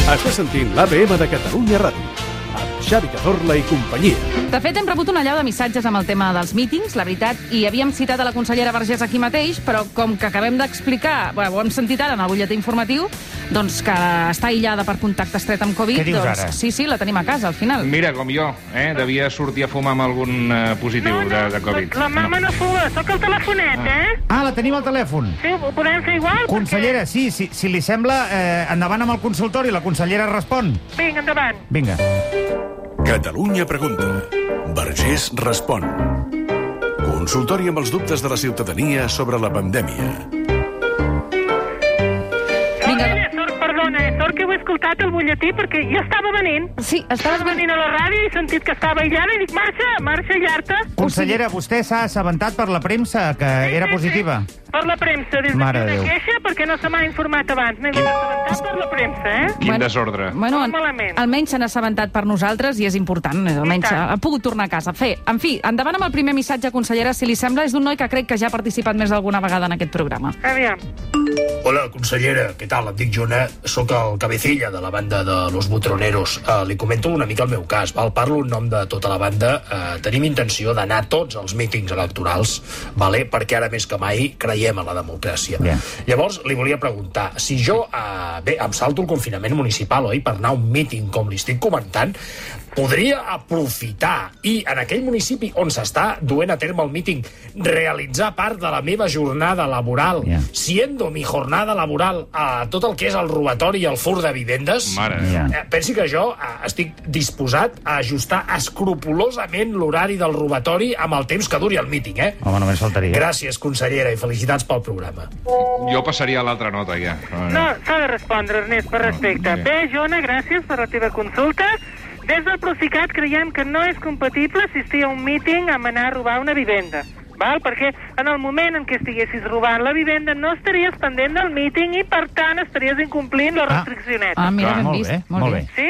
Estàs sentint l'ABM de Catalunya Ràdio, amb Xavi Cazorla i companyia. De fet, hem rebut una allau de missatges amb el tema dels mítings, la veritat, i havíem citat a la consellera Vergés aquí mateix, però com que acabem d'explicar, ho hem sentit ara en el butlletí informatiu, doncs que està aïllada per contacte estret amb Covid. Què dius doncs, ara? Sí, la tenim a casa, al final. Mira, com jo, devia sortir a fumar amb algun positiu de Covid. La mama no fuma, sóc el telefonet, Ah, la tenim al telèfon. Sí, ho podem fer igual? Consellera, sí, si li sembla, endavant amb el consultori, la consellera respon. Vinga, endavant. Vinga. Catalunya pregunta. Vergés respon. Consultori amb els dubtes de la ciutadania sobre la pandèmia. Sort que ho he escoltat al butlletí perquè jo estava venint. Sí, estaves venint a la ràdio i he sentit que estava aïllada i dic, marxa, allarta. Consellera, vostè s'ha assabentat per la premsa que era positiva? Per la premsa, des Mare d'aquí de una Déu. queixa perquè no se m'ha informat abans. M'he assabentat per la premsa, Quin desordre. Bueno, Molt malament. almenys s'han assabentat per nosaltres i és important. Almenys tant. ha pogut tornar a casa. En fi, endavant amb el primer missatge, consellera, si li sembla, és d'un noi que crec que ja ha participat més d'alguna vegada en aquest programa. Aviam. Hola, consellera, què tal? Em dic Jona, sóc el cabecilla de la banda de Los Butroneros. Li comento una mica el meu cas, val? Parlo en nom de tota la banda. Tenim intenció d'anar a tots els mítings electorals, vale? Perquè ara més que mai creiem en la democràcia. Bien. Llavors, li volia preguntar, si jo, em salto el confinament municipal, oi?, per anar a un míting, com li estic comentant, podria aprofitar i en aquell municipi on s'està duent a terme el míting realitzar part de la meva jornada laboral, siendo mi jornada laboral a tot el que és el robatori i el furt de vivendes. Mare. Pensi que jo estic disposat a ajustar escrupolosament l'horari del robatori amb el temps que duri el míting, Home, només faltaria. Gràcies, consellera, i felicitats pel programa. Jo passaria a l'altra nota, ja. No, s'ha de respondre, Ernest, per respecte. sí. Bé, Jona, gràcies per la teva consulta. Des del Procicat creiem que no és compatible assistir a un míting amb anar a robar una vivenda. Val? Perquè en el moment en què estiguessis robant la vivenda no estaries pendent del míting i, per tant, estaries incomplint la restriccioneta. Mira, Clar, ben molt vist. bé, Molt bé. Sí?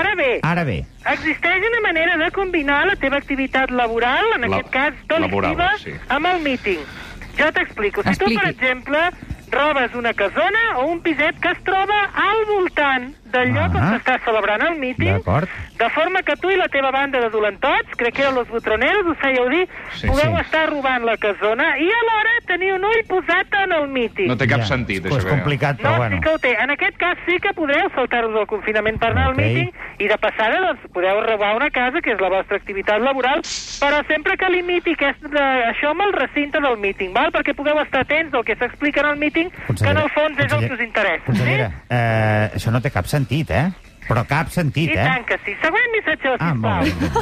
Ara bé, existeix una manera de combinar la teva activitat laboral, en aquest cas delictiva, laboral, sí. amb el míting. Jo t'explico. Si tu, per exemple, robes una casona o un piset que es troba al voltant del lloc on s'està celebrant el míting, D'acord. de forma que tu i la teva banda de dolentots, crec que eren Los Butroneros, us fèieu dir, podeu estar robant la casona i alhora tenir un ull posat en el míting. No té cap sentit, És això. complicat, però No, bueno. sí que ho té. En aquest cas sí que podreu saltar-vos del confinament per anar al míting i de passada doncs, podeu robar una casa, que és la vostra activitat laboral, però sempre que limiti això amb el recinte del míting, val? Perquè pugueu estar atents del que s'explica en el míting, que en el fons és el que us interessa. Consellera, això no té cap sentit, Però cap sentit, I tant que sí. Següent missatge, sisplau. Molt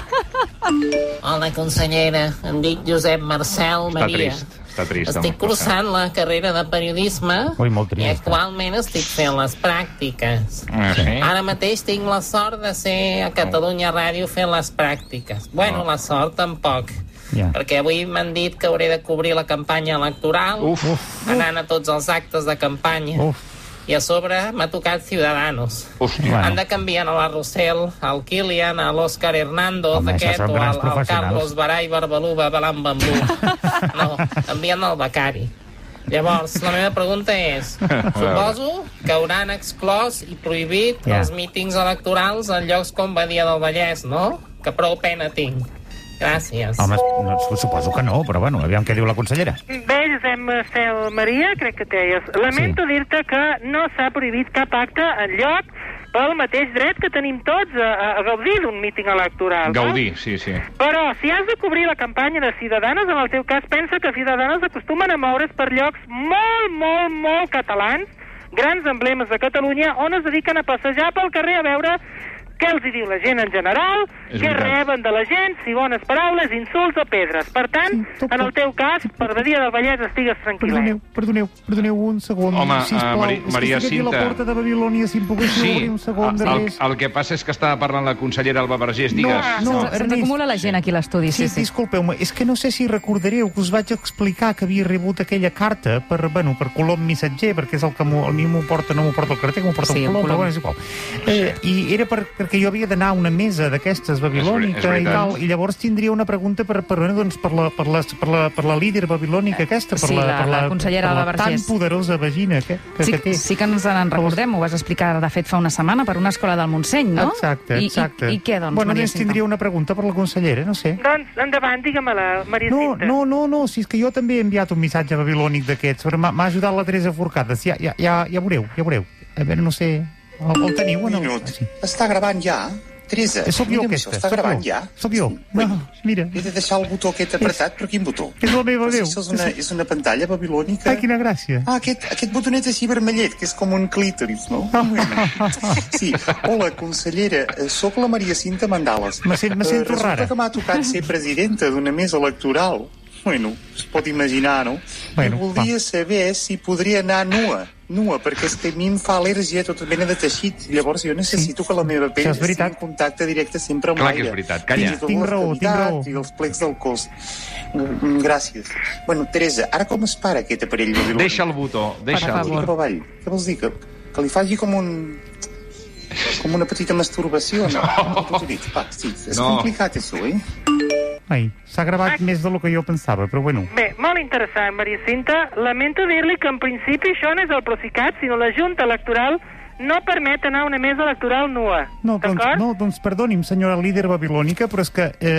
bé. Hola, consellera. Em dic Josep Marcel Maria. Està trist. Estic cursant la carrera de periodisme Ui, molt i trist. actualment estic fent les pràctiques. Sí? Ara mateix tinc la sort de ser a Catalunya Ràdio fent les pràctiques. Bueno, la sort tampoc. Perquè avui m'han dit que hauré de cobrir la campanya electoral, anant a tots els actes de campanya. I a sobre m'ha tocat Ciudadanos. Han de canviar a la Rossell, al Kilian, a l'Òscar Hernando, d'aquest, o al Carlos Baray Barbaluba Balam Bambú. No, envien al becari. Llavors, la meva pregunta és, suposo que hauran exclòs i prohibit els mítings electorals en llocs com Badia del Vallès, no? Que prou pena tinc. Gràcies. Home, suposo que no, però bueno, aviam què diu la consellera. Bé, Josep Marcel Maria, crec que deies. Lamento dir-te que no s'ha prohibit cap acte en lloc pel mateix dret que tenim tots a gaudir d'un míting electoral. Gaudir, sí. Però si has de cobrir la campanya de Ciudadanos, en el teu cas pensa que Ciudadanos acostumen a moure's per llocs molt catalans, grans emblemes de Catalunya, on es dediquen a passejar pel carrer a veure què els hi diu la gent en general, què reben de la gent, si bones paraules, insults o pedres. Per tant, en el teu cas, per Badia del Vallès estigues tranquil·let. Perdoneu un segon. Home, sisplau. Maria És que estic aquí a Cinta. la porta de Babilònia, si em poguéssiu obrir un segon de res. El que passa és que estava parlant la consellera Alba Vergés, digues. Se'ns acumula la gent aquí a l'estudi, sí. Disculpeu-me, és que no sé si recordareu que us vaig explicar que havia rebut aquella carta per Colom Missatger, perquè és el que a mi m'ho porta, no m'ho porta el carter, que m'ho porta el Colom, però bueno, és igual. I era per perquè jo havia d'anar a una mesa d'aquestes babilònica i tal, i llavors tindria una pregunta per la líder babilònica aquesta, per la consellera Alba tan Vergés. poderosa vagina que té. Sí que ens en recordem, ho vas explicar, de fet, fa una setmana per una escola del Montseny, no? Exacte. I què, doncs, Bueno, Maria doncs Cinta? tindria una pregunta per la consellera, no sé. Doncs, endavant, digue-me-la, Maria Cinta. No, si és que jo també he enviat un missatge babilònic d'aquests, però m'ha ajudat la Teresa Forcades. Ja veureu. A veure, no sé... El teniu? Un minut. Sí. Està gravant ja? Teresa, Soc jo, mira'm aquesta. això, està gravant ja? Soc jo. No, mira. He de deixar el botó aquest apretat, però quin botó? És la meva veu. Això és una pantalla babilònica? Ai, quina gràcia. Ah, aquest botonet així vermellet, que és com un clítoris, no? Sí, hola, consellera, sóc la Maria Cinta Mandales. Me sento rara. Resulta que m'ha tocat ser presidenta d'una mesa electoral. Bueno, es pot imaginar, no? Bueno, voldria saber si podria anar nua, perquè és que a mi em fa al·lèrgia a tota mena de teixit. Llavors jo necessito que la meva pell estigui en contacte directe sempre amb l'aire. Clar que és veritat, calla. Tinc raó. I els plecs del cos. Gràcies. Bueno, Teresa, ara com es para aquest aparell babilònic? Deixa el botó, deixa'l. Què vols dir? Que li faci com una petita masturbació, no? Va, sí, és complicat, això, Ai, s'ha gravat més del que jo pensava, però bueno. Bé, molt interessant, Maria Cinta. Lamento dir-li que en principi això no és el Procicat, sinó la Junta Electoral no permet anar a una mesa electoral nua. Doncs perdoni'm, senyora líder babilònica, però és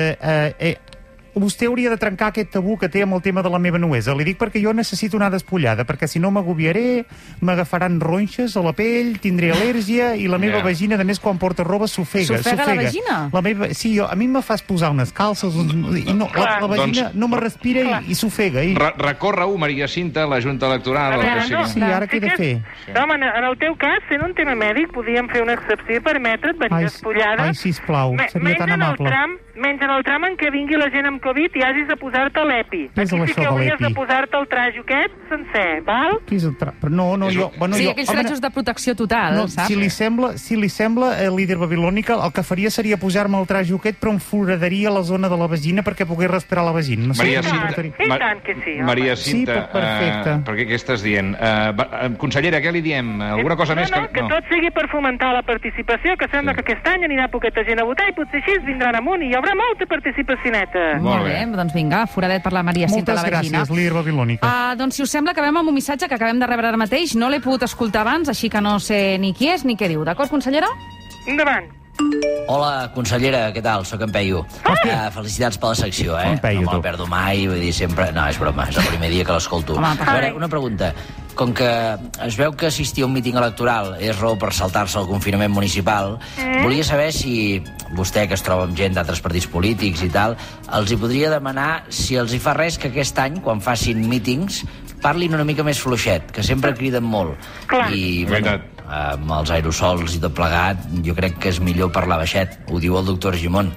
que vostè hauria de trencar aquest tabú que té amb el tema de la meva nuesa. Li dic perquè jo necessito anar despullada, perquè si no m'agobiaré, m'agafaran ronxes a la pell, tindré al·lèrgia i la meva vagina, a més, quan porta roba, s'ofega. S'ofega la vagina? Sí, a mi me fas posar unes calces i la vagina no me respira i s'ofega. Recorre-ho, Maria Cinta, la Junta Electoral. Sí, ara què he de fer? Home, en el teu cas, sent un tema mèdic, podíem fer una excepció i permetre't venir despullada. Ai, sisplau, seria tan amable. Menys en el tram en què vingui la gent amb Covid i hagis de posar-te l'EPI. Aquí sí que hauries de posar-te el trajo aquest sencer, val? Què és el trajo? No, jo... Sí, aquells trajos de protecció total, saps? Si li sembla, líder babilònica, el que faria seria pujar-me el trajo aquest, però em foradaria la zona de la vagina perquè pogués respirar la vagina. Maria Cinta, i tant que sí, home. Maria Cinta, perfecte. perquè què estàs dient? Consellera, què li diem? Alguna cosa més? Que tot sigui per fomentar la participació, que sembla que aquest any anirà poqueta gent a votar i potser així es vindran amunt i hi haurà molta participacioneta. Molt bé, doncs vinga, foradet per la Maria Cinta a la vagina. Moltes gràcies, líder babilònica. Doncs si us sembla, acabem amb un missatge que acabem de rebre ara mateix. No l'he pogut escoltar abans, així que no sé ni qui és ni què diu. D'acord, consellera? Endavant. Hola, consellera, què tal? Soc en Peyu. Felicitats per la secció, En Peyu, no me'l perdo mai, vull dir, sempre... No, és broma, és el primer dia que l'escolto. A veure, una pregunta. Com que es veu que assistir a un míting electoral és raó per saltar-se el confinament municipal, volia saber si vostè, que es troba amb gent d'altres partits polítics i tal, els hi podria demanar si els hi fa res que aquest any, quan facin mítings, parlin una mica més fluixet, que sempre criden molt. Clar. I, bueno, amb els aerosols i tot plegat, jo crec que és millor parlar baixet. Ho diu el doctor Gimón.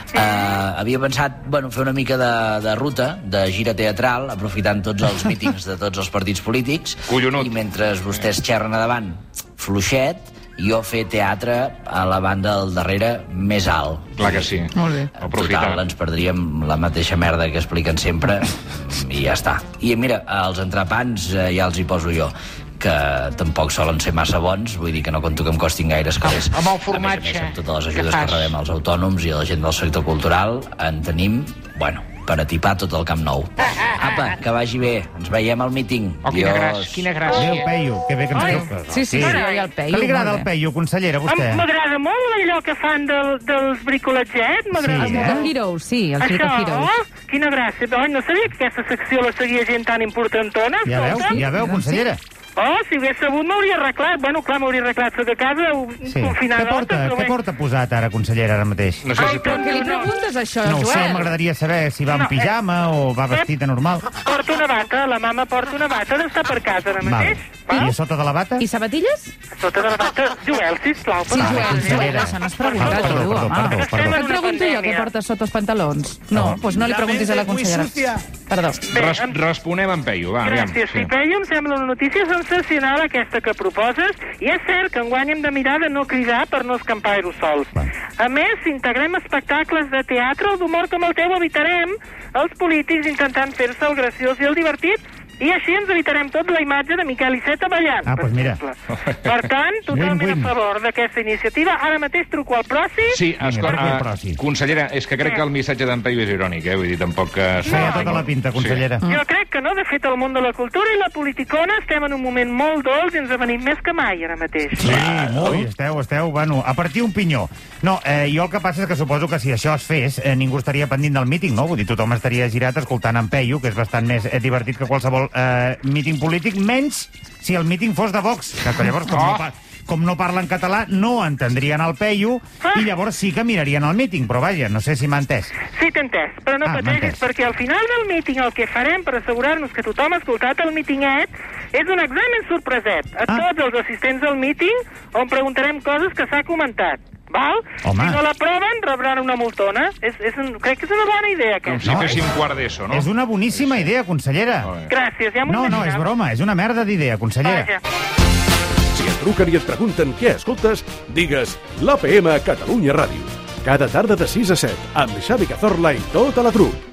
Havia pensat, fer una mica de ruta, de gira teatral, aprofitant tots els mítings de tots els partits polítics. Collonut. I mentre vostès xerren a davant fluixet, jo fer teatre a la banda del darrere més alt. Clar que sí. Molt bé. Total, ens perdríem la mateixa merda que expliquen sempre i ja està. I mira, els entrepans ja els hi poso jo, que tampoc solen ser massa bons, vull dir que no conto que em costin gaires calés. Amb el formatge. A més, amb totes les ajudes que rebem als autònoms i a la gent del sector cultural, en tenim, per atipar tot el Camp Nou. Apa, que vagi bé. Ens veiem al míting. Quina gràcia. Adéu, Peyu, que bé que ens veu. Sí, el Peyu. Que li agrada el Peyu, consellera, vostè? M'agrada molt allò que fan dels bricolatgets, m'agrada molt. Els Heroes, sí, els Frico Heroes. Quina gràcia. No sabia que aquesta secció la seguia gent tan importantona. Ja veu, consellera. Si hagués sabut m'hauria arreglat. Clar, m'hauria arreglat sota casa, confinada. Què porta posat ara, consellera, ara mateix? No sé si... Però què li preguntes, això, No ho sé, Joel? m'agradaria saber si va en pijama o va vestit de normal. Porta una bata, la mama porta una bata d'estar per casa ara mateix. I a sota de la bata? I sabatilles? Sota de la bata, Joel, sisplau. Sí, Joel, això no es pregunta, tu, home. Perdó. Et pregunto jo què portes sota els pantalons. No, doncs no li preguntis a la consellera. Perdó. Responem en Peyu, va, aviam. Gràcies, Peyu, em sembla una notícia sensacional aquesta que proposes, i és cert que enguany hem de mirar de no cridar per no escampar aerosols. A més, si integrem espectacles de teatre o d'humor com el teu, evitarem els polítics intentant fer-se el graciós i el divertit I així ens evitarem tot la imatge de Miquel Iceta ballant, per exemple. Per tant, totalment a favor d'aquesta iniciativa. Ara mateix truco al Proci. Sí, escolta, consellera, és que crec que el missatge d'en Peyu és irònic, vull dir, tampoc... Feia tota la pinta, consellera. Jo crec que no, de fet, el món de la cultura i la politicona estem en un moment molt dolç i ens avenim més que mai ara mateix. Sí, molt. Esteu, bueno, a partir un pinyó. No, jo el que passa és que suposo que si això es fes, ningú estaria pendent del míting, no? Vull dir, tothom estaria girat escoltant en Peyu, que és bastant més divertit que qualsevol míting polític, menys si el míting fos de Vox, que llavors, com no parla en català, no entendrien el Peyu i llavors sí que mirarien el míting, però vaja, no sé si m'ha entès. Sí, t'he entès, però no pateixis, perquè al final del míting el que farem per assegurar-nos que tothom ha escoltat el mítinget és un examen sorpreset a tots els assistents al míting on preguntarem coses que s'ha comentat. Val? Home. Si no l'aproven, rebran una multona. Crec que és una bona idea, aquesta. Com si féssim quart d'ESO, no? És una boníssima idea, consellera. Gràcies, ja m'ho No, és broma, és una merda d'idea, consellera. Vaja. Si et truquen i et pregunten què escoltes, digues l'APM Catalunya Ràdio. Cada tarda de 6 a 7, amb Xavi Cazorla i tota la trup.